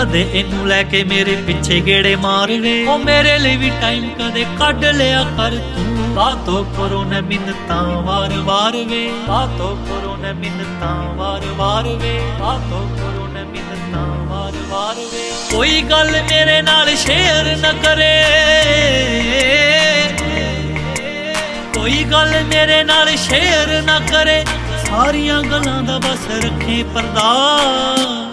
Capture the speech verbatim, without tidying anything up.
ਦੇ ਇਹਨੂੰ ਲੈ ਕੇ ਮੇਰੇ ਪਿੱਛੇ ਗੇੜੇ ਮਾਰ ਵੇ ਉਹ ਮੇਰੇ ਲਈ ਵੀ ਟਾਈਮ ਕਦੇ ਕੱਢ ਲਿਆ ਕਰ ਤੂੰ ਬਾਤੋਂ ਕਰੋ ਨਾ ਮਿੰਨਤਾਂ ਵਾਰ ਵਾਰ ਵੇ ਬਾਤੋਂ ਕਰੋ ਨਾ ਮਿੰਨਤਾਂ ਵਾਰ ਵਾਰ ਵੇ ਬਾਤੋਂ ਕਰੋ ਨਾ ਮਿੰਨਤਾਂ ਵਾਰ ਵਾਰ ਵੇ ਕੋਈ ਗੱਲ ਮੇਰੇ ਨਾਲ ਸ਼ੇਅਰ ਨਾ ਕਰੇ ਕੋਈ ਗੱਲ ਮੇਰੇ ਨਾਲ ਸ਼ੇਅਰ ਨਾ ਕਰੇ ਸਾਰੀਆਂ ਗੱਲਾਂ ਦਾ ਬਸ ਰੱਖੇ ਪਰਦਾ